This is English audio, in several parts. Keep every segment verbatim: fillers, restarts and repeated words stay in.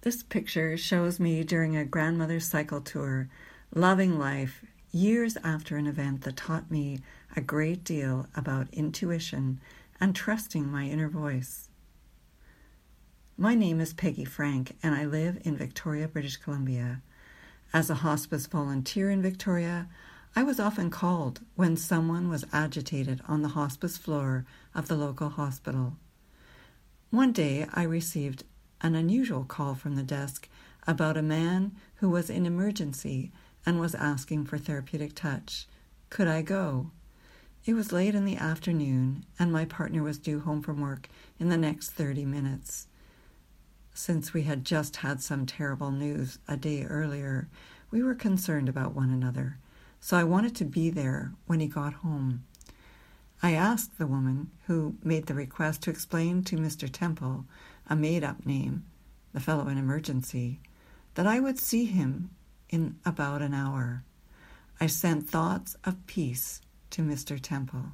This picture shows me during a grandmother's cycle tour, loving life years after an event that taught me a great deal about intuition and trusting my inner voice. My name is Peggy Frank, and I live in Victoria, British Columbia. As a hospice volunteer in Victoria, I was often called when someone was agitated on the hospice floor of the local hospital. One day I received an unusual call from the desk about a man who was in emergency and was asking for therapeutic touch. Could I go? It was late in the afternoon, and my partner was due home from work in the next thirty minutes. Since we had just had some terrible news a day earlier, we were concerned about one another, so I wanted to be there when he got home. I asked the woman who made the request to explain to Mister Temple, a made-up name, the fellow in emergency, that I would see him in about an hour. I sent thoughts of peace to Mister Temple.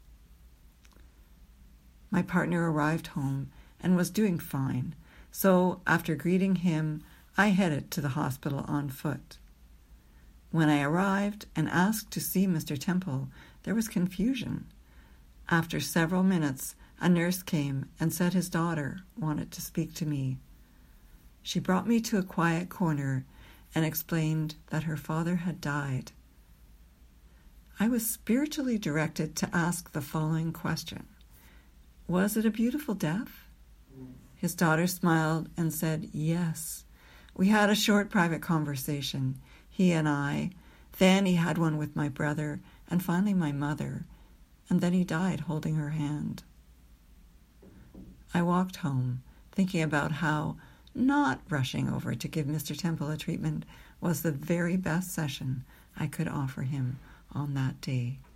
My partner arrived home and was doing fine, so after greeting him, I headed to the hospital on foot. When I arrived and asked to see Mister Temple, there was confusion. After several minutes, a nurse came and said his daughter wanted to speak to me. She brought me to a quiet corner and explained that her father had died. I was spiritually directed to ask the following question: was it a beautiful death? His daughter smiled and said yes. We had a short private conversation, he and I. Then he had one with my brother and finally my mother, and then he died holding her hand. I walked home, thinking about how not rushing over to give Mister Temple a treatment was the very best session I could offer him on that day.